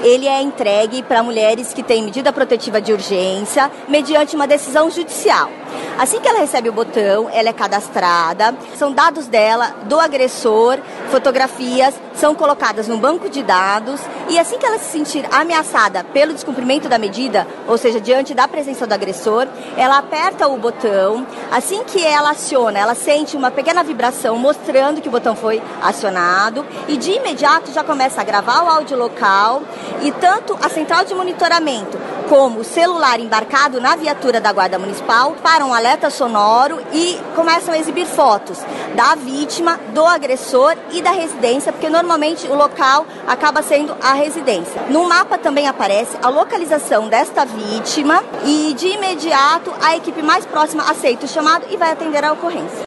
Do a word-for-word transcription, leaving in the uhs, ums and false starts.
ele é entregue para mulheres que têm medida protetiva de urgência mediante uma decisão judicial. Assim que ela recebe o botão, ela é cadastrada, são dados dela, do agressor, fotografias, são colocadas no banco de dados e assim que ela se sentir ameaçada pelo descumprimento da medida, ou seja, diante da presença do agressor, ela aperta o botão. Assim que ela aciona, ela sente uma pequena vibração mostrando que o botão foi acionado e de imediato já começa a gravar o áudio local e tanto a central de monitoramento como o celular embarcado na viatura da Guarda Municipal para um alerta sonoro e começam a exibir fotos da vítima, do agressor e da residência, porque normalmente o local acaba sendo a residência. No mapa também aparece a localização desta vítima e de imediato a equipe mais próxima aceita o chamado e vai atender a ocorrência.